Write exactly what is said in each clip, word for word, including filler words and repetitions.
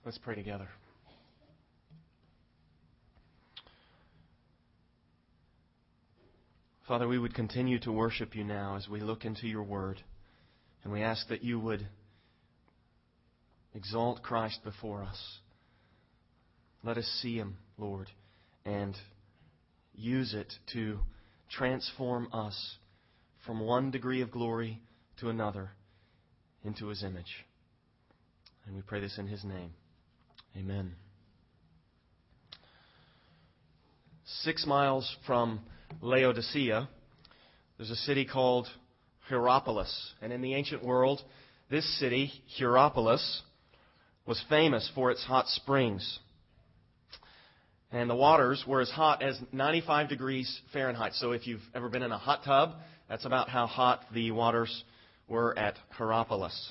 Let's pray together. Father, we would continue to worship You now as we look into Your Word. And we ask that You would exalt Christ before us. Let us see Him, Lord, and use it to transform us from one degree of glory to another into His image. And we pray this in His name. Amen. Six miles from Laodicea, there's a city called Hierapolis. And in the ancient world, this city, Hierapolis, was famous for its hot springs. And the waters were as hot as ninety-five degrees Fahrenheit. So if you've ever been in a hot tub, that's about how hot the waters were at Hierapolis.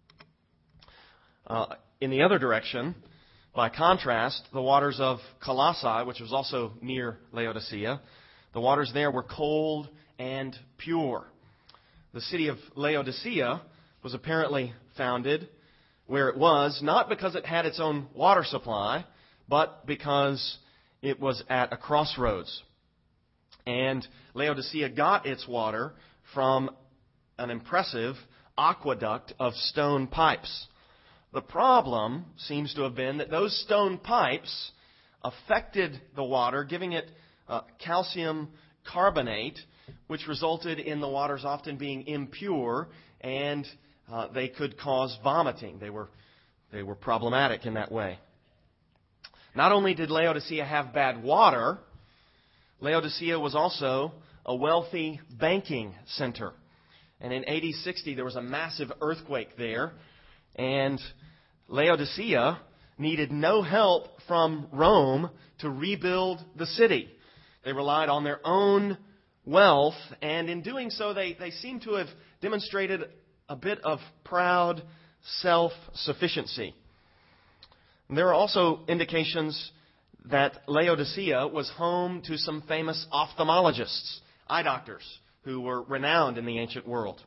Uh, in the other direction, by contrast, the waters of Colossae, which was also near Laodicea, the waters there were cold and pure. The city of Laodicea was apparently founded where it was, not because it had its own water supply, but because it was at a crossroads. And Laodicea got its water from an impressive aqueduct of stone pipes. The problem seems to have been that those stone pipes affected the water, giving it uh, calcium carbonate, which resulted in the waters often being impure, and uh, they could cause vomiting. They were, they were problematic in that way. Not only did Laodicea have bad water, Laodicea was also a wealthy banking center. And in A D sixty, there was a massive earthquake there, and Laodicea needed no help from Rome to rebuild the city. They relied on their own wealth, and in doing so, they, they seem to have demonstrated a bit of proud self-sufficiency. There are also indications that Laodicea was home to some famous ophthalmologists, eye doctors, who were renowned in the ancient world.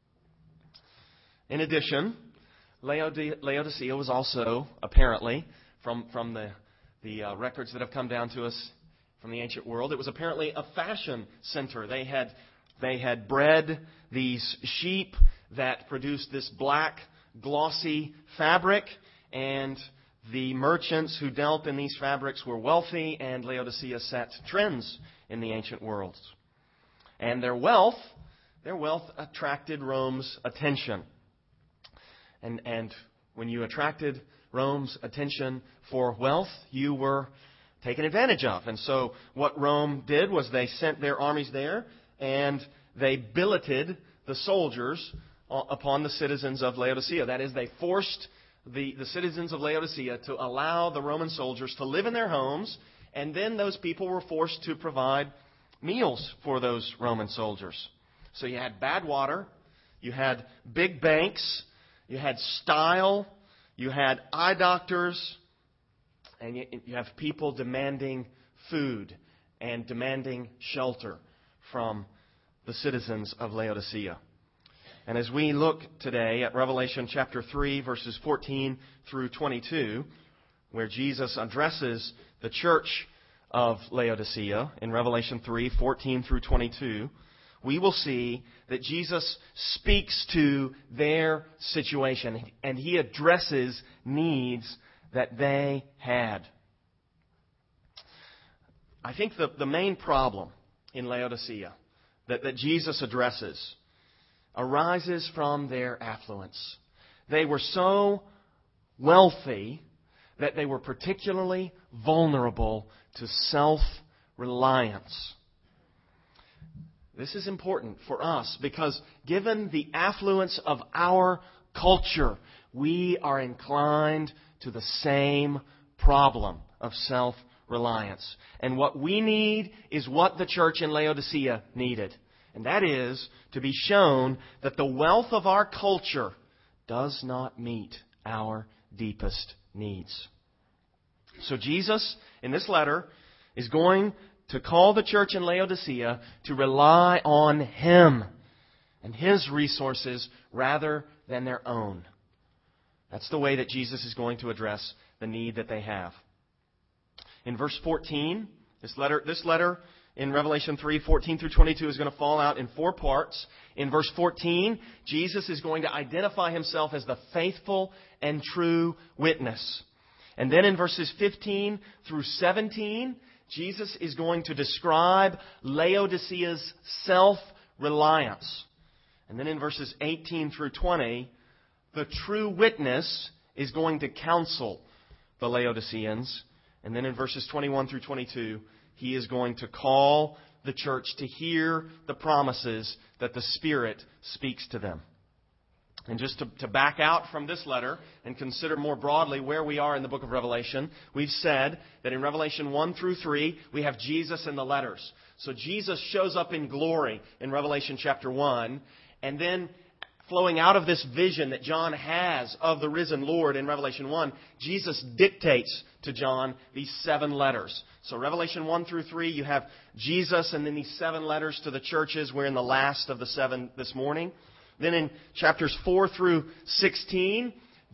In addition, Laode- Laodicea was also, apparently, from, from the, the uh, records that have come down to us from the ancient world, it was apparently a fashion center. They had, they had bred these sheep that produced this black, glossy fabric, and the merchants who dealt in these fabrics were wealthy, and Laodicea set trends in the ancient world. And their wealth, their wealth attracted Rome's attention. And, and when you attracted Rome's attention for wealth, you were taken advantage of. And so what Rome did was they sent their armies there, and they billeted the soldiers upon the citizens of Laodicea. That is, they forced the, the citizens of Laodicea to allow the Roman soldiers to live in their homes, and then those people were forced to provide meals for those Roman soldiers. So you had bad water, you had big banks, you had style, you had eye doctors, and you have people demanding food and demanding shelter from the citizens of Laodicea. And as we look today at Revelation chapter three, verses fourteen through twenty-two, where Jesus addresses the church of Laodicea in Revelation three, fourteen through twenty-two, we will see that Jesus speaks to their situation, and He addresses needs that they had. I think the, the main problem in Laodicea that, that Jesus addresses arises from their affluence. They were so wealthy that they were particularly vulnerable to self-reliance. This is important for us because given the affluence of our culture, we are inclined to the same problem of self-reliance. And what we need is what the church in Laodicea needed. And that is to be shown that the wealth of our culture does not meet our deepest needs. So Jesus, in this letter, is going to call the church in Laodicea to rely on Him and His resources rather than their own. That's the way that Jesus is going to address the need that they have. In verse fourteen, this letter, this letter in Revelation three, fourteen through twenty-two is going to fall out in four parts. In verse fourteen, Jesus is going to identify himself as the faithful and true witness. And then in verses fifteen through seventeen, Jesus is going to describe Laodicea's self-reliance. And then in verses eighteen through twenty, the true witness is going to counsel the Laodiceans. And then in verses twenty-one through twenty-two, he is going to call the church to hear the promises that the Spirit speaks to them. And just to, to back out from this letter and consider more broadly where we are in the book of Revelation, we've said that in Revelation one through three, we have Jesus in the letters. So Jesus shows up in glory in Revelation chapter one, and then flowing out of this vision that John has of the risen Lord in Revelation one, Jesus dictates to John these seven letters. So Revelation one through three, you have Jesus and then these seven letters to the churches. We're in the last of the seven this morning. Then in chapters four through sixteen,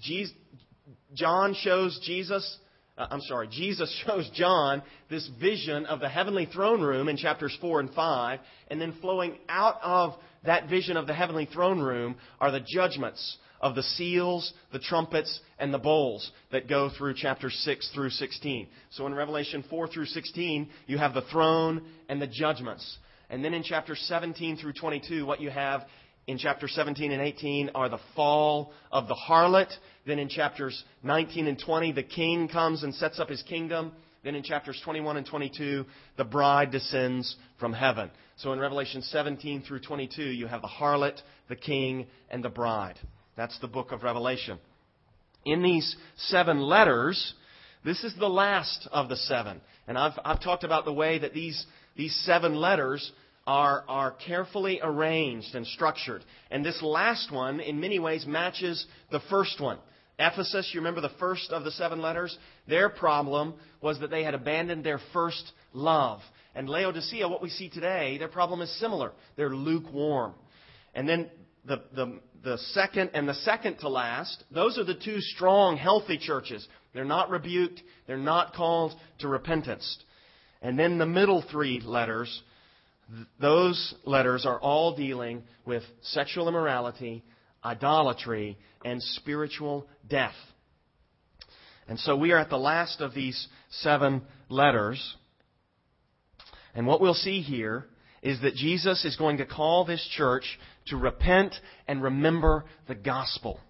John shows Jesus, uh, I'm sorry, Jesus shows John this vision of the heavenly throne room in chapters four and five. And then flowing out of that vision of the heavenly throne room are the judgments of the seals, the trumpets, and the bowls that go through chapters six through sixteen. So in Revelation four through sixteen, you have the throne and the judgments. And then in chapters seventeen through twenty-two, what you have in chapters seventeen and eighteen are the fall of the harlot. Then in chapters nineteen and twenty, the king comes and sets up his kingdom. Then in chapters twenty-one and twenty-two, the bride descends from heaven. So in Revelation seventeen through twenty-two, you have the harlot, the king, and the bride. That's the book of Revelation. In these seven letters, this is the last of the seven. And I've, I've talked about the way that these, these seven letters are, are carefully arranged and structured. And this last one, in many ways, matches the first one. Ephesus, you remember the first of the seven letters? Their problem was that they had abandoned their first love. And Laodicea, what we see today, their problem is similar. They're lukewarm. And then the, the, the second and the second to last, those are the two strong, healthy churches. They're not rebuked. They're not called to repentance. And then the middle three letters, those letters are all dealing with sexual immorality, idolatry, and spiritual death. And so we are at the last of these seven letters. And what we'll see here is that Jesus is going to call this church to repent and remember the gospel.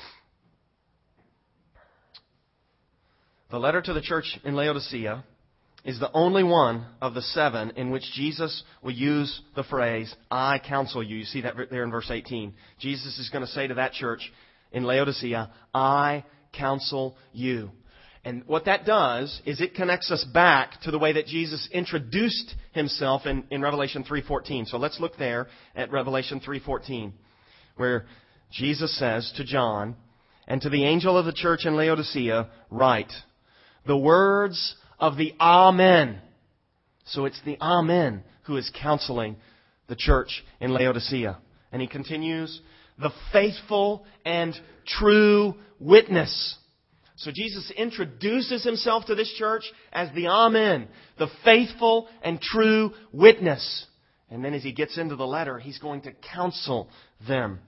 The letter to the church in Laodicea is the only one of the seven in which Jesus will use the phrase, I counsel you. You see that there in verse eighteen. Jesus is going to say to that church in Laodicea, I counsel you. And what that does is it connects us back to the way that Jesus introduced himself in, in Revelation three fourteen. So let's look there at Revelation three fourteen, where Jesus says to John, and to the angel of the church in Laodicea, write the words of the Amen. So it's the Amen who is counseling the church in Laodicea. And he continues, the faithful and true witness. So Jesus introduces himself to this church as the Amen, the faithful and true witness. And then as he gets into the letter, he's going to counsel them.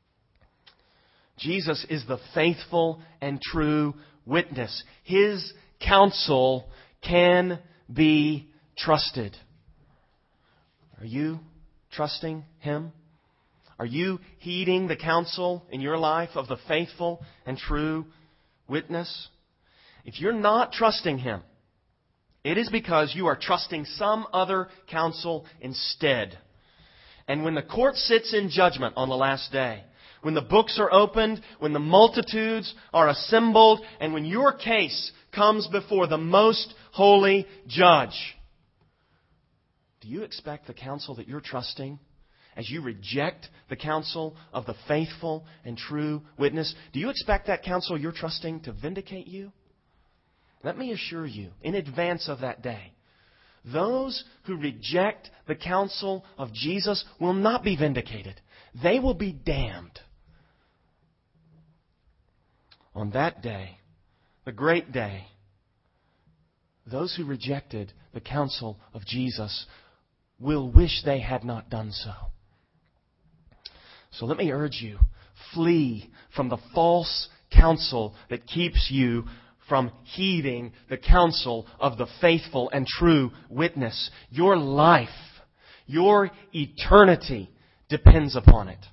Jesus is the faithful and true witness. His counsel can be trusted. Are you trusting him? Are you heeding the counsel in your life of the faithful and true witness? If you're not trusting him, it is because you are trusting some other counsel instead. And when the court sits in judgment on the last day, when the books are opened, when the multitudes are assembled, and when your case comes before the most holy judge, do you expect the counsel that you're trusting, as you reject the counsel of the faithful and true witness, do you expect that counsel you're trusting to vindicate you? Let me assure you, in advance of that day, those who reject the counsel of Jesus will not be vindicated. They will be damned. On that day, the great day, those who rejected the counsel of Jesus will wish they had not done so. So let me urge you, flee from the false counsel that keeps you from heeding the counsel of the faithful and true witness. Your life, your eternity depends upon it.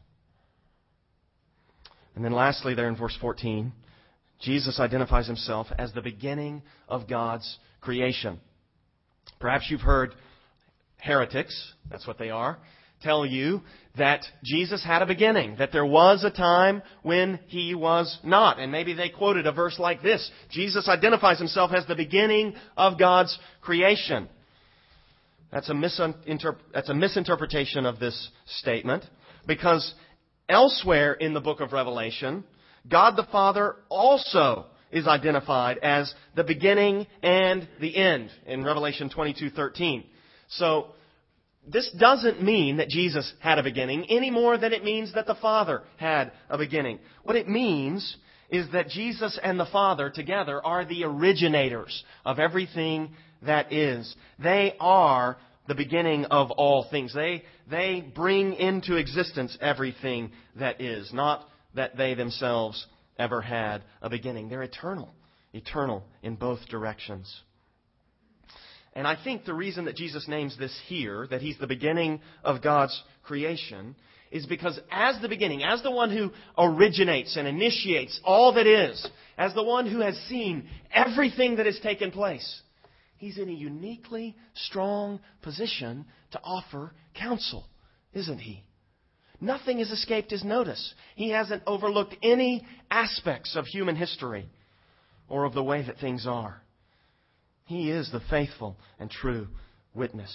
And then lastly, there in verse fourteen, Jesus identifies Himself as the beginning of God's creation. Perhaps you've heard heretics, that's what they are, tell you that Jesus had a beginning, that there was a time when He was not. And maybe they quoted a verse like this: Jesus identifies Himself as the beginning of God's creation. That's a, misinterp- that's a misinterpretation of this statement, because elsewhere in the book of Revelation, God the Father also is identified as the beginning and the end in Revelation twenty-two thirteen. So, this doesn't mean that Jesus had a beginning any more than it means that the Father had a beginning. What it means is that Jesus and the Father together are the originators of everything that is. They are the beginning of all things. They, they bring into existence everything that is, not that they themselves ever had a beginning. They're eternal, eternal in both directions. And I think the reason that Jesus names this here, that He's the beginning of God's creation, is because as the beginning, as the one who originates and initiates all that is, as the one who has seen everything that has taken place, He's in a uniquely strong position to offer counsel, isn't He? Nothing has escaped His notice. He hasn't overlooked any aspects of human history or of the way that things are. He is the faithful and true witness.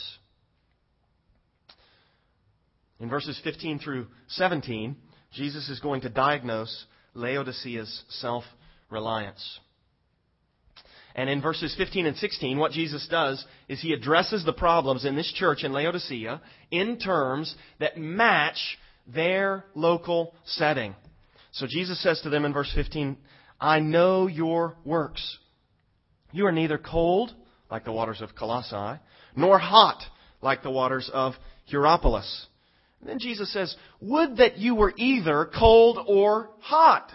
In verses fifteen through seventeen, Jesus is going to diagnose Laodicea's self-reliance. And in verses fifteen and sixteen, what Jesus does is He addresses the problems in this church in Laodicea in terms that match their local setting. So Jesus says to them in verse fifteen, I know your works. You are neither cold, like the waters of Colossae, nor hot, like the waters of Hierapolis. And then Jesus says, would that you were either cold or hot.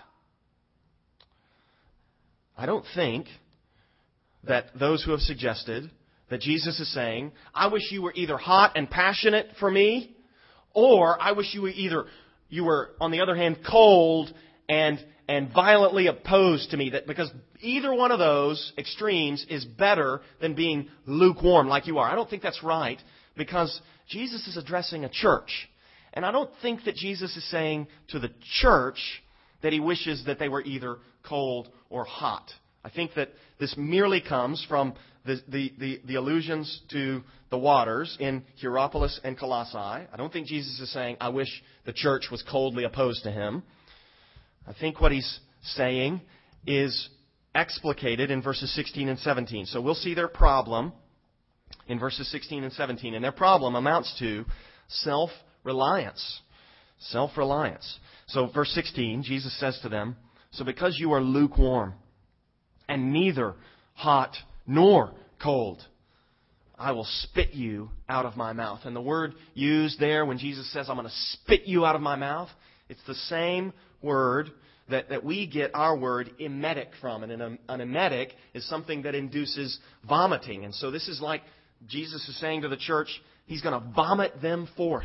I don't think that those who have suggested that Jesus is saying, I wish you were either hot and passionate for me, or I wish you were either, you were, on the other hand, cold and and violently opposed to me, that because either one of those extremes is better than being lukewarm like you are. I don't think that's right, because Jesus is addressing a church. And I don't think that Jesus is saying to the church that He wishes that they were either cold or hot. I think that this merely comes from the, the, the, the allusions to the waters in Hierapolis and Colossae. I don't think Jesus is saying, I wish the church was coldly opposed to Him. I think what He's saying is explicated in verses sixteen and seventeen. So we'll see their problem in verses sixteen and seventeen. And their problem amounts to self-reliance. Self-reliance. So verse sixteen, Jesus says to them, so because you are lukewarm and neither hot nor cold, I will spit you out of my mouth. And the word used there when Jesus says, I'm going to spit you out of my mouth, it's the same word that, that we get our word emetic from. And an, an emetic is something that induces vomiting. And so this is like Jesus is saying to the church, He's going to vomit them forth.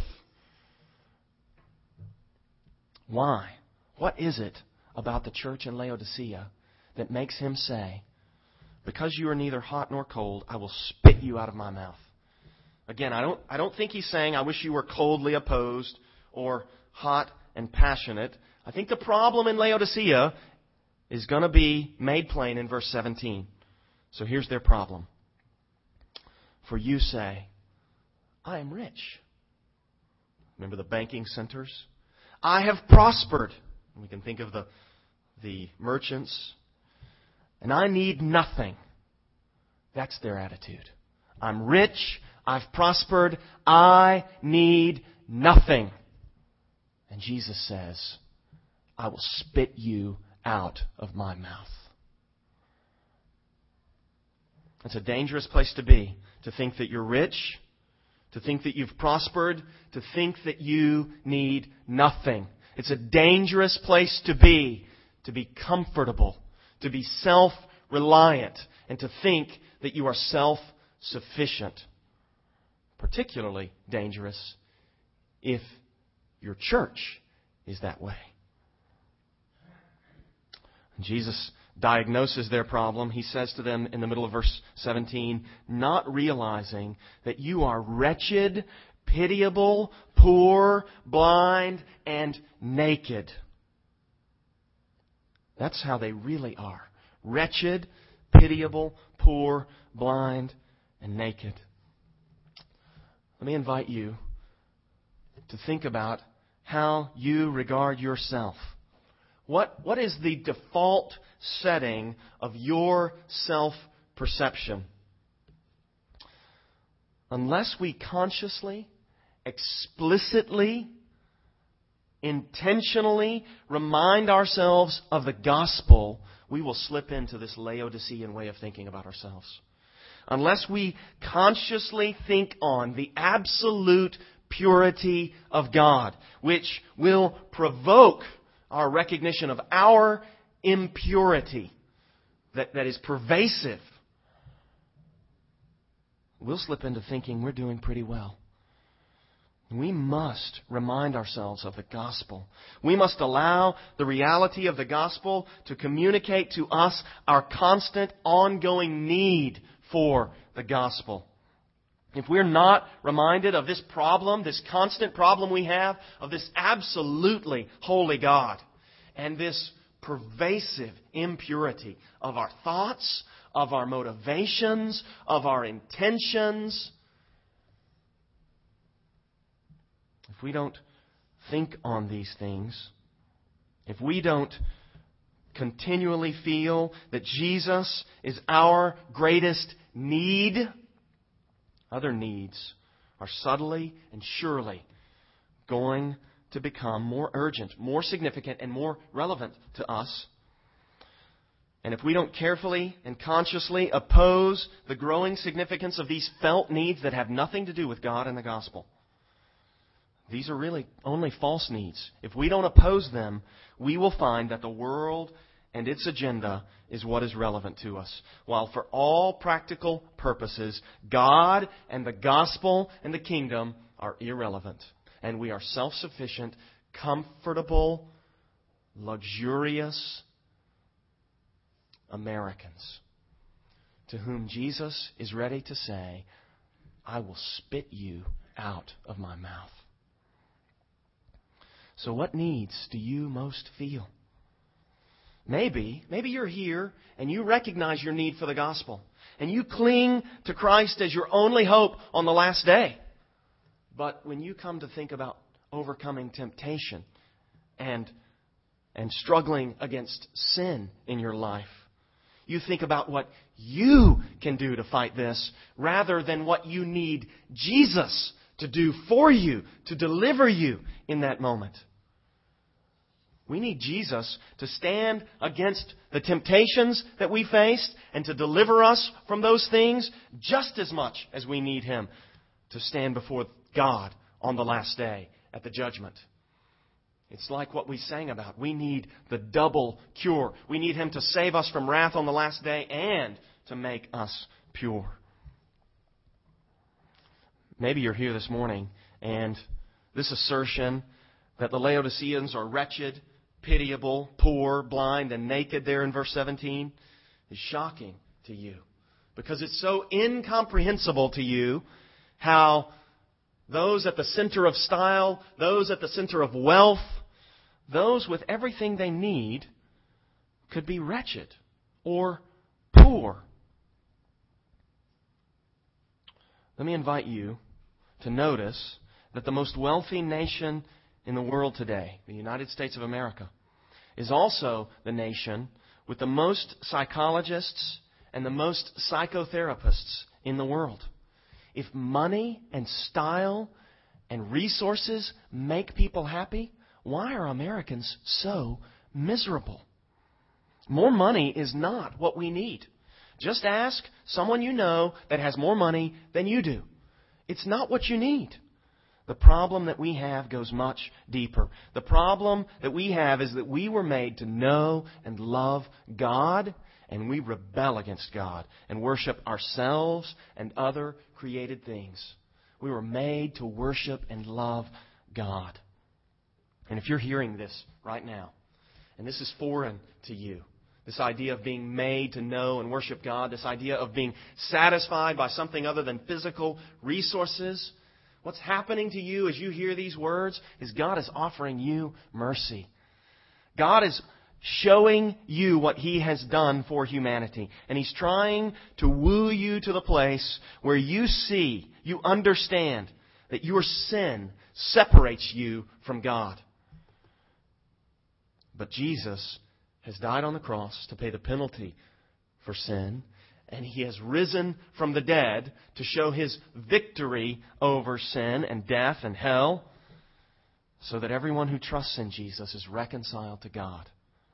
Why? What is it about the church in Laodicea that makes Him say, because you are neither hot nor cold, I will spit you out of my mouth? Again, I don't, I don't think He's saying, I wish you were coldly opposed or hot and passionate. I think the problem in Laodicea is going to be made plain in verse seventeen. So here's their problem. For you say, I am rich. Remember the banking centers? I have prospered. We can think of the, the merchants. And I need nothing. That's their attitude. I'm rich. I've prospered. I need nothing. And Jesus says, I will spit you out of my mouth. It's a dangerous place to be, to think that you're rich, to think that you've prospered, to think that you need nothing. It's a dangerous place to be, to be comfortable, to be self-reliant, and to think that you are self-sufficient. Particularly dangerous if your church is that way. Jesus diagnoses their problem. He says to them in the middle of verse seventeen, not realizing that you are wretched, pitiable, poor, blind, and naked. That's how they really are. Wretched, pitiable, poor, blind, and naked. Let me invite you to think about how you regard yourself. What, what is the default setting of your self-perception? Unless we consciously, explicitly, intentionally remind ourselves of the gospel, we will slip into this Laodicean way of thinking about ourselves. Unless we consciously think on the absolute purity of God, which will provoke our recognition of our impurity that, that is pervasive, we'll slip into thinking we're doing pretty well. We must remind ourselves of the gospel. We must allow the reality of the gospel to communicate to us our constant, ongoing need for the gospel. If we're not reminded of this problem, this constant problem we have, of this absolutely holy God, and this pervasive impurity of our thoughts, of our motivations, of our intentions, if we don't think on these things, if we don't continually feel that Jesus is our greatest need, other needs are subtly and surely going to become more urgent, more significant, and more relevant to us. And if we don't carefully and consciously oppose the growing significance of these felt needs that have nothing to do with God and the gospel, these are really only false needs. If we don't oppose them, we will find that the world and its agenda is what is relevant to us. While for all practical purposes, God and the gospel and the kingdom are irrelevant. And we are self-sufficient, comfortable, luxurious Americans to whom Jesus is ready to say, I will spit you out of my mouth. So what needs do you most feel? Maybe, maybe you're here and you recognize your need for the gospel. And you cling to Christ as your only hope on the last day. But when you come to think about overcoming temptation and, and struggling against sin in your life, you think about what you can do to fight this rather than what you need Jesus to do for you, to deliver you in that moment. We need Jesus to stand against the temptations that we faced and to deliver us from those things just as much as we need Him to stand before God on the last day at the judgment. It's like what we sang about. We need the double cure. We need Him to save us from wrath on the last day and to make us pure. Maybe you're here this morning and this assertion that the Laodiceans are wretched, pitiable, poor, blind, and naked there in verse seventeen is shocking to you. Because it's so incomprehensible to you how those at the center of style, those at the center of wealth, those with everything they need could be wretched or poor. Let me invite you to notice that the most wealthy nation in the world today, the United States of America, is also the nation with the most psychologists and the most psychotherapists in the world. If money and style and resources make people happy, why are Americans so miserable? More money is not what we need. Just ask someone you know that has more money than you do. It's not what you need. The problem that we have goes much deeper. The problem that we have is that we were made to know and love God, and we rebel against God and worship ourselves and other created things. We were made to worship and love God. And if you're hearing this right now, and this is foreign to you, this idea of being made to know and worship God, this idea of being satisfied by something other than physical resources, what's happening to you as you hear these words is God is offering you mercy. God is showing you what He has done for humanity. And He's trying to woo you to the place where you see, you understand that your sin separates you from God. But Jesus has died on the cross to pay the penalty for sin, and He has risen from the dead to show His victory over sin and death and hell, so that everyone who trusts in Jesus is reconciled to God.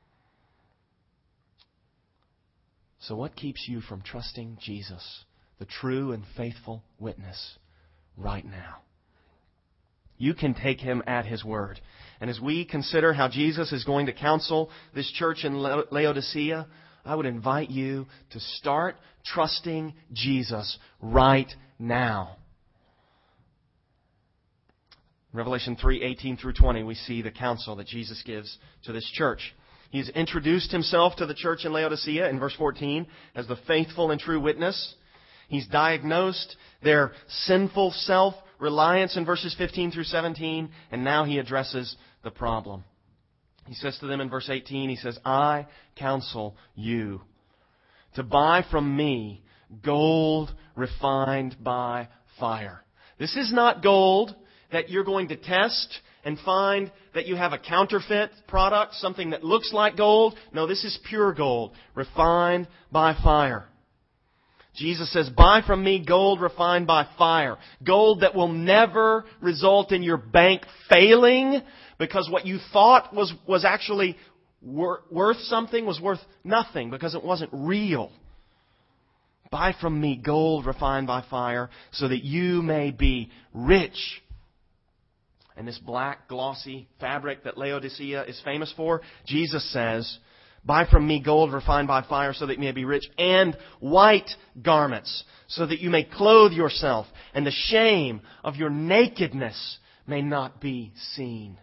So what keeps you from trusting Jesus, the true and faithful witness, right now? You can take Him at His word. And as we consider how Jesus is going to counsel this church in Laodicea, I would invite you to start trusting Jesus right now. Revelation three, eighteen through twenty, we see the counsel that Jesus gives to this church. He's introduced Himself to the church in Laodicea in verse fourteen as the faithful and true witness. He's diagnosed their sinful self-reliance in verses fifteen through seventeen, and now He addresses the problem. He says to them in verse eighteen, He says, I counsel you to buy from me gold refined by fire. This is not gold that you're going to test and find that you have a counterfeit product, something that looks like gold. No, this is pure gold, refined by fire. Jesus says, buy from me gold refined by fire. Gold that will never result in your bank failing because what you thought was, was actually wor- worth something was worth nothing because it wasn't real. Buy from me gold refined by fire so that you may be rich. And this black, glossy fabric that Laodicea is famous for, Jesus says, buy from me gold refined by fire so that you may be rich, and white garments so that you may clothe yourself, and the shame of your nakedness may not be seen.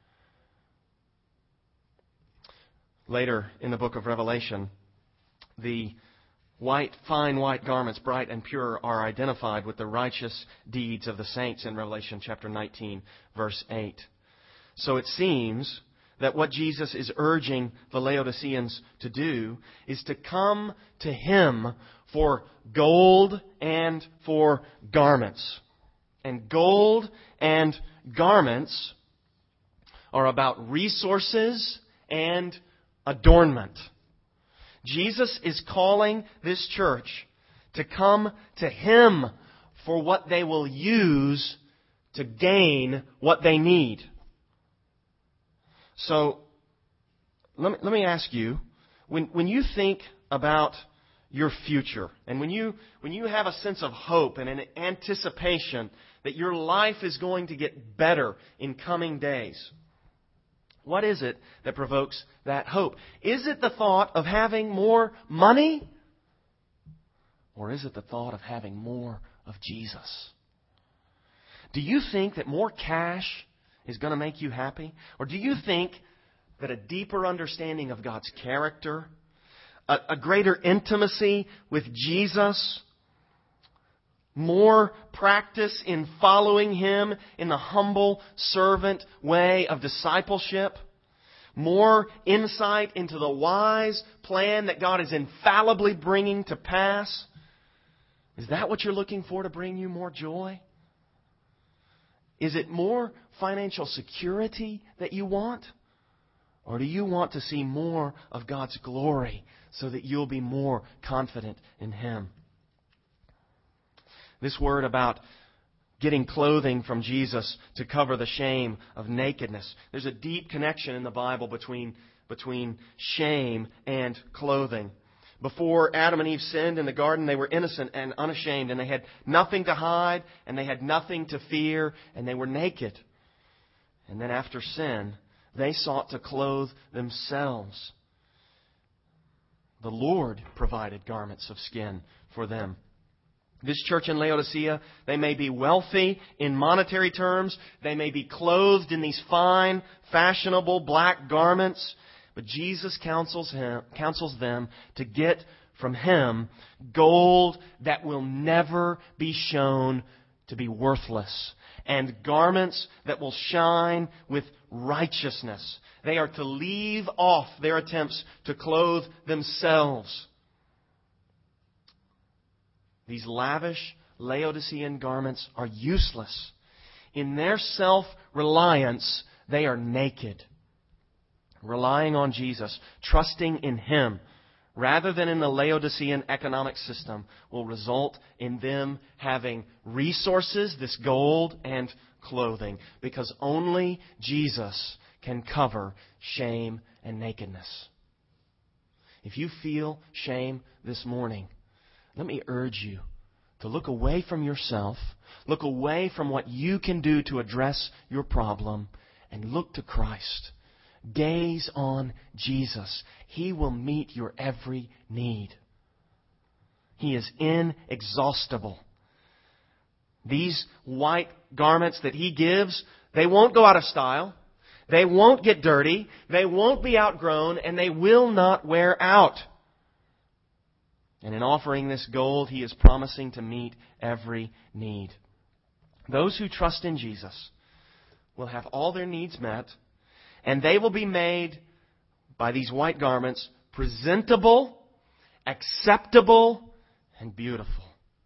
Later in the book of Revelation, the white, fine white garments, bright and pure, are identified with the righteous deeds of the saints in Revelation chapter nineteen, verse eight. So it seems that what Jesus is urging the Laodiceans to do is to come to Him for gold and for garments. And gold and garments are about resources and adornment. Jesus is calling this church to come to Him for what they will use to gain what they need. So, let me, let me ask you, when, when you think about your future, and when you, when you have a sense of hope and an anticipation that your life is going to get better in coming days, what is it that provokes that hope? Is it the thought of having more money? Or is it the thought of having more of Jesus? Do you think that more cash is going to make you happy? Or do you think that a deeper understanding of God's character, a, a greater intimacy with Jesus, more practice in following Him in the humble servant way of discipleship, more insight into the wise plan that God is infallibly bringing to pass? Is that what you're looking for to bring you more joy? Is it more financial security that you want? Or do you want to see more of God's glory so that you'll be more confident in Him? This word about getting clothing from Jesus to cover the shame of nakedness. There's a deep connection in the Bible between between shame and clothing. Before Adam and Eve sinned in the garden, they were innocent and unashamed, and they had nothing to hide, and they had nothing to fear, and they were naked. And then after sin, they sought to clothe themselves. The Lord provided garments of skin for them. This church in Laodicea, they may be wealthy in monetary terms. They may be clothed in these fine, fashionable black garments. But Jesus counsels him, counsels them to get from Him gold that will never be shown to be worthless, and garments that will shine with righteousness. They are to leave off their attempts to clothe themselves. These lavish Laodicean garments are useless. In their self-reliance, they are naked. Relying on Jesus, trusting in Him, rather than in the Laodicean economic system, will result in them having resources, this gold and clothing, because only Jesus can cover shame and nakedness. If you feel shame this morning, let me urge you to look away from yourself, look away from what you can do to address your problem, and look to Christ. Gaze on Jesus. He will meet your every need. He is inexhaustible. These white garments that He gives, they won't go out of style. They won't get dirty. They won't be outgrown, and they will not wear out. And in offering this gold, He is promising to meet every need. Those who trust in Jesus will have all their needs met, and they will be made by these white garments presentable, acceptable, and beautiful.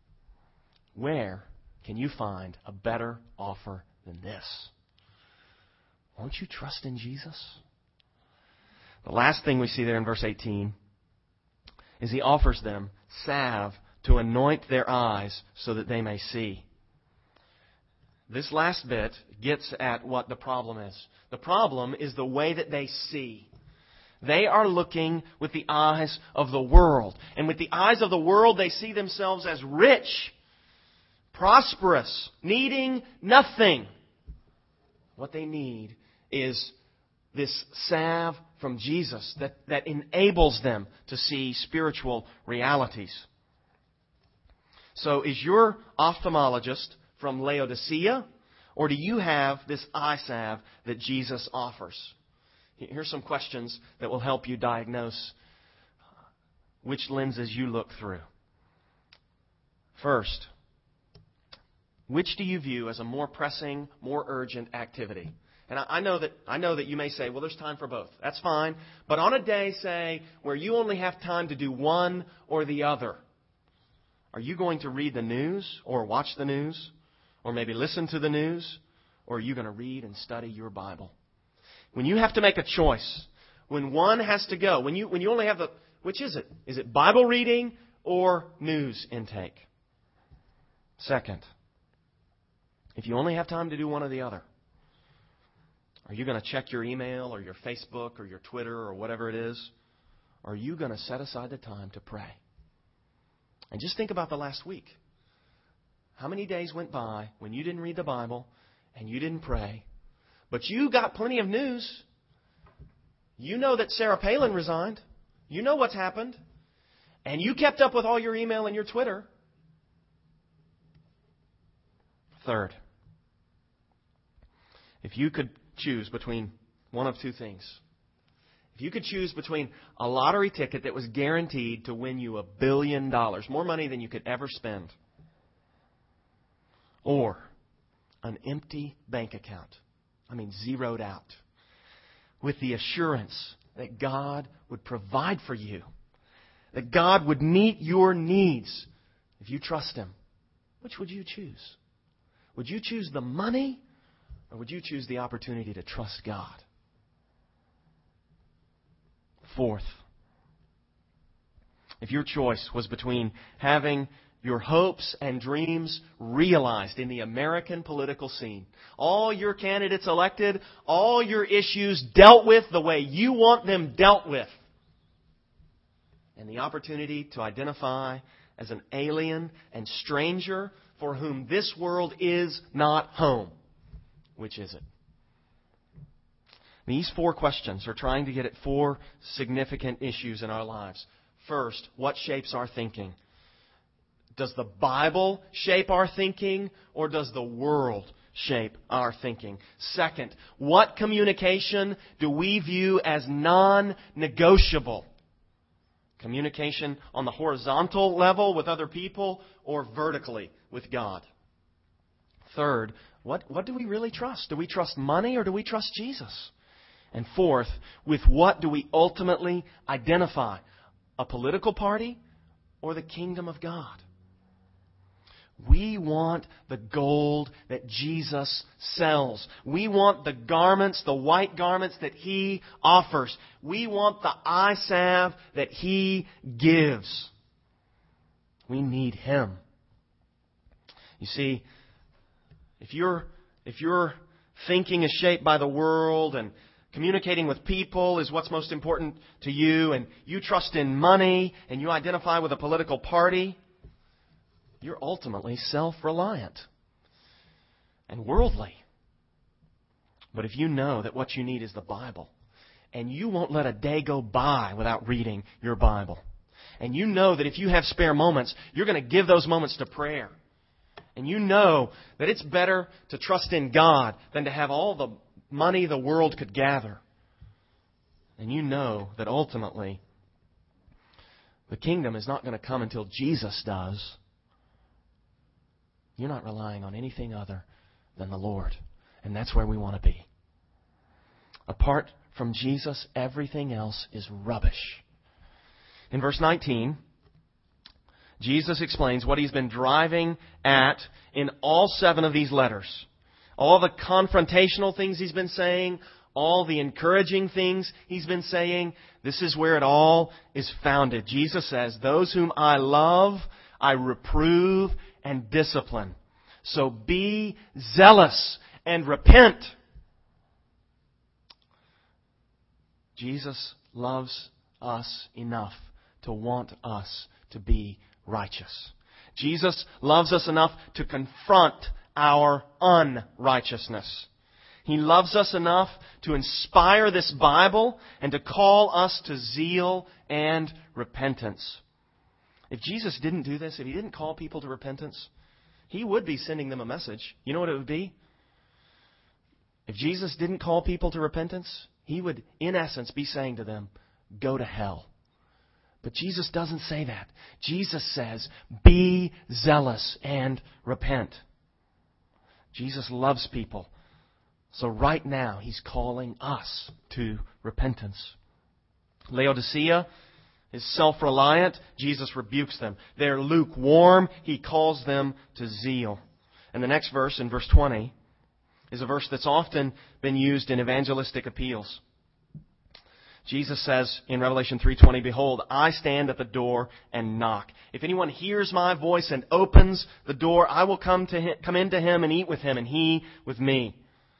Where can you find a better offer than this? Won't you trust in Jesus? The last thing we see there in verse eighteen is He offers them salve to anoint their eyes so that they may see. This last bit gets at what the problem is. The problem is the way that they see. They are looking with the eyes of the world. And with the eyes of the world, they see themselves as rich, prosperous, needing nothing. What they need is this salve from Jesus that, that enables them to see spiritual realities. So is your ophthalmologist from Laodicea, or do you have this eye salve that Jesus offers? Here's some questions that will help you diagnose which lenses you look through. First, which do you view as a more pressing, more urgent activity? And I know that I know that you may say, well, there's time for both. That's fine. But on a day, say, where you only have time to do one or the other, are you going to read the news or watch the news? Or maybe listen to the news? Or are you going to read and study your Bible? When you have to make a choice, when one has to go, when you when you only have the, which is it? Is it Bible reading or news intake? Second, if you only have time to do one or the other, are you going to check your email or your Facebook or your Twitter or whatever it is? Or are you going to set aside the time to pray? And just think about the last week. How many days went by when you didn't read the Bible and you didn't pray, but you got plenty of news? You know that Sarah Palin resigned. You know what's happened. And you kept up with all your email and your Twitter. Third, if you could choose between one of two things. If you could choose between a lottery ticket that was guaranteed to win you a billion dollars, more money than you could ever spend, or an empty bank account, I mean zeroed out, with the assurance that God would provide for you, that God would meet your needs if you trust Him, which would you choose? Would you choose the money, or would you choose the opportunity to trust God? Fourth, if your choice was between having your hopes and dreams realized in the American political scene. All your candidates elected, all your issues dealt with the way you want them dealt with. And the opportunity to identify as an alien and stranger for whom this world is not home. Which is it? These four questions are trying to get at four significant issues in our lives. First, what shapes our thinking? Does the Bible shape our thinking, or does the world shape our thinking? Second, what communication do we view as non-negotiable? Communication on the horizontal level with other people or vertically with God? Third, what, what do we really trust? Do we trust money or do we trust Jesus? And fourth, with what do we ultimately identify? A political party or the kingdom of God? We want the gold that Jesus sells. We want the garments, the white garments that He offers. We want the eye salve that He gives. We need Him. You see, if your if your thinking is shaped by the world and communicating with people is what's most important to you, and you trust in money and you identify with a political party, you're ultimately self-reliant and worldly. But if you know that what you need is the Bible, and you won't let a day go by without reading your Bible, and you know that if you have spare moments, you're going to give those moments to prayer, and you know that it's better to trust in God than to have all the money the world could gather, and you know that ultimately the kingdom is not going to come until Jesus does, you're not relying on anything other than the Lord. And that's where we want to be. Apart from Jesus, everything else is rubbish. In verse nineteen, Jesus explains what He's been driving at in all seven of these letters. All the confrontational things He's been saying, all the encouraging things He's been saying, this is where it all is founded. Jesus says, "Those whom I love, I reprove and discipline. So be zealous and repent." Jesus loves us enough to want us to be righteous. Jesus loves us enough to confront our unrighteousness. He loves us enough to inspire this Bible and to call us to zeal and repentance. If Jesus didn't do this, if He didn't call people to repentance, He would be sending them a message. You know what it would be? If Jesus didn't call people to repentance, He would, in essence, be saying to them, "Go to hell." But Jesus doesn't say that. Jesus says, "Be zealous and repent." Jesus loves people. So right now, He's calling us to repentance. Laodicea is self-reliant. Jesus rebukes them. They're lukewarm. He calls them to zeal. And the next verse, in verse twenty, is a verse that's often been used in evangelistic appeals. Jesus says in Revelation three twenty, "Behold, I stand at the door and knock. If anyone hears my voice and opens the door, I will come to him, come into him and eat with him, and he with me."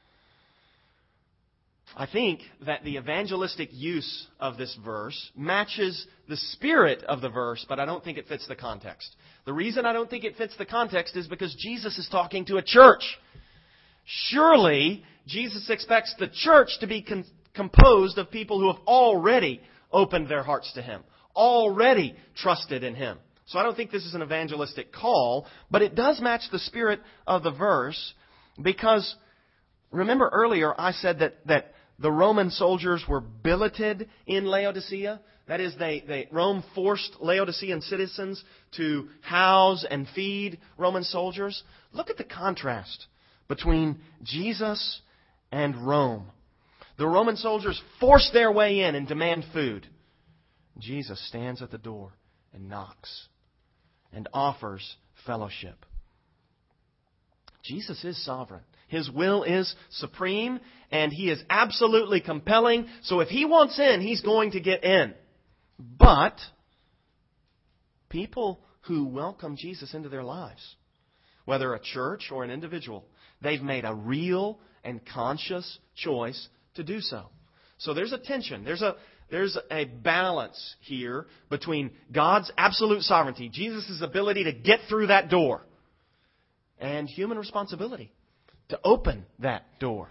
I think that the evangelistic use of this verse matches the spirit of the verse, but I don't think it fits the context. The reason I don't think it fits the context is because Jesus is talking to a church. Surely, Jesus expects the church to be con- composed of people who have already opened their hearts to Him, already trusted in Him. So I don't think this is an evangelistic call, but it does match the spirit of the verse, because remember earlier I said that, that the Roman soldiers were billeted in Laodicea. That is, they, they Rome forced Laodicean citizens to house and feed Roman soldiers. Look at the contrast between Jesus and Rome. The Roman soldiers force their way in and demand food. Jesus stands at the door and knocks and offers fellowship. Jesus is sovereign. His will is supreme, and He is absolutely compelling. So if He wants in, He's going to get in. But people who welcome Jesus into their lives. Whether a church or an individual, they've made a real and conscious choice to do so. So there's a tension. There's a there's a balance here between God's absolute sovereignty, Jesus' ability to get through that door, and human responsibility to open that door.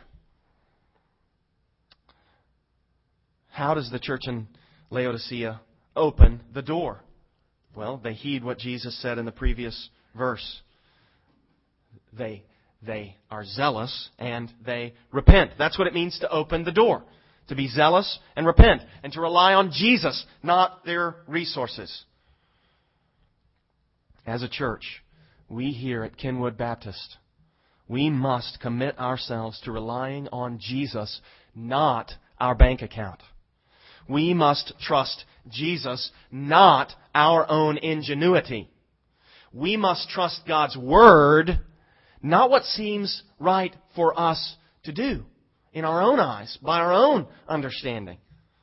How does the church in Laodicea open the door? Well, they heed what Jesus said in the previous verse. They, they are zealous and they repent. That's what it means to open the door. To be zealous and repent. And to rely on Jesus, not their resources. As a church, we here at Kenwood Baptist, we must commit ourselves to relying on Jesus, not our bank account. We must trust Jesus, not our own ingenuity. We must trust God's Word, not what seems right for us to do in our own eyes, by our own understanding.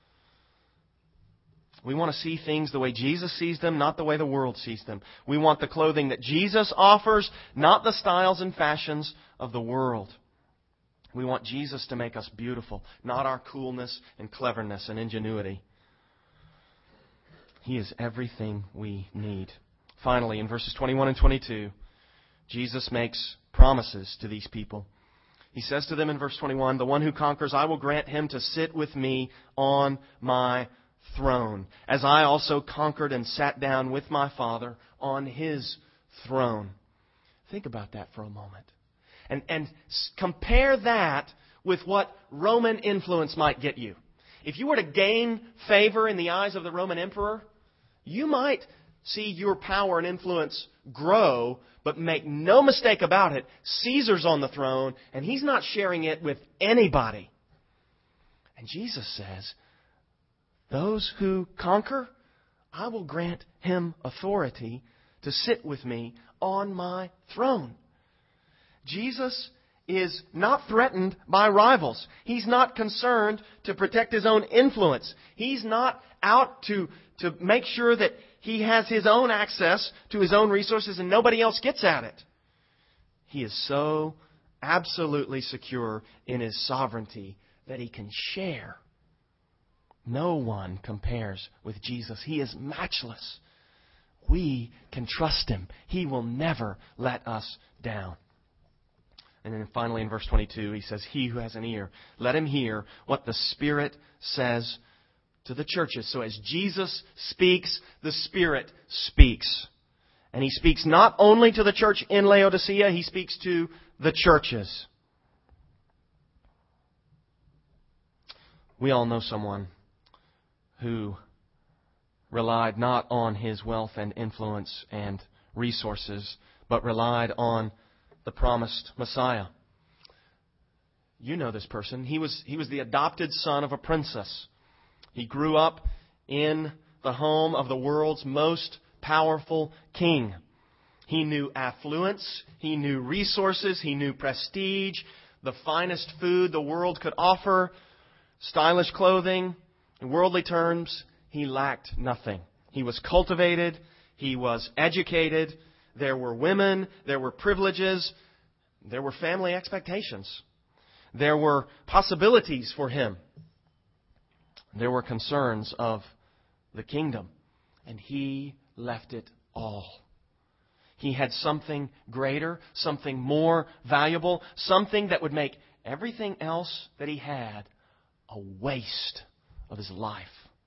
We want to see things the way Jesus sees them, not the way the world sees them. We want the clothing that Jesus offers, not the styles and fashions of the world. We want Jesus to make us beautiful, not our coolness and cleverness and ingenuity. He is everything we need. Finally, in verses twenty-one and twenty-two, Jesus makes promises to these people. He says to them in verse twenty-one, "The one who conquers, I will grant him to sit with me on my throne, as I also conquered and sat down with my Father on His throne." Think about that for a moment. And, and compare that with what Roman influence might get you. If you were to gain favor in the eyes of the Roman emperor, you might see your power and influence grow, but make no mistake about it, Caesar's on the throne, and he's not sharing it with anybody. And Jesus says, those who conquer, I will grant him authority to sit with me on my throne. Jesus is not threatened by rivals. He's not concerned to protect his own influence. He's not out to, to make sure that he has his own access to his own resources and nobody else gets at it. He is so absolutely secure in his sovereignty that he can share. No one compares with Jesus. He is matchless. We can trust him. He will never let us down. And then finally in verse twenty-two, he says, "He who has an ear, let him hear what the Spirit says to the churches." So as Jesus speaks, the Spirit speaks. And He speaks not only to the church in Laodicea, He speaks to the churches. We all know someone who relied not on his wealth and influence and resources, but relied on the promised Messiah. You know this person. He was, he was the adopted son of a princess. He grew up in the home of the world's most powerful king. He knew affluence. He knew resources. He knew prestige, the finest food the world could offer, stylish clothing. In worldly terms, he lacked nothing. He was cultivated. He was educated. There were women. There were privileges. There were family expectations. There were possibilities for him. There were concerns of the kingdom. And he left it all. He had something greater, something more valuable, something that would make everything else that he had a waste of his life.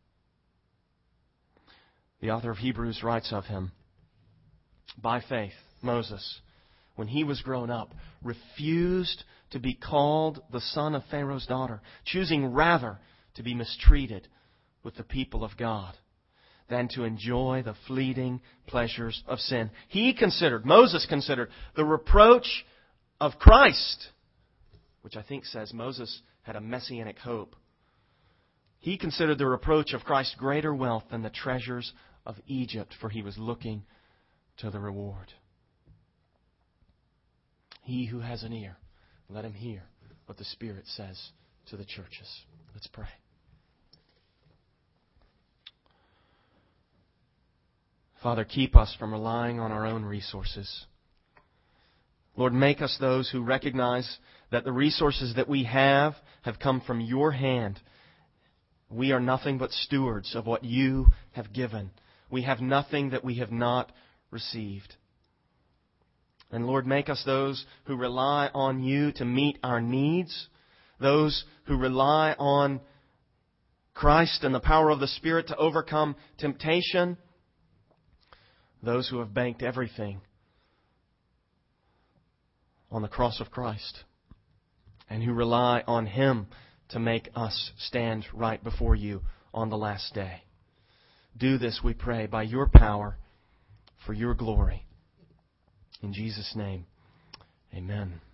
The author of Hebrews writes of him, "By faith, Moses, when he was grown up, refused to be called the son of Pharaoh's daughter, choosing rather to be mistreated with the people of God than to enjoy the fleeting pleasures of sin." He considered, Moses considered, the reproach of Christ, which I think says Moses had a messianic hope. He considered the reproach of Christ greater wealth than the treasures of Egypt, for he was looking to the reward. He who has an ear, let him hear what the Spirit says to the churches. Let's pray. Father, keep us from relying on our own resources. Lord, make us those who recognize that the resources that we have have come from Your hand. We are nothing but stewards of what You have given. We have nothing that we have not received. And Lord, make us those who rely on You to meet our needs, those who rely on Christ and the power of the Spirit to overcome temptation, those who have banked everything on the cross of Christ and who rely on Him to make us stand right before You on the last day. Do this, we pray, by Your power, for Your glory. In Jesus' name, amen.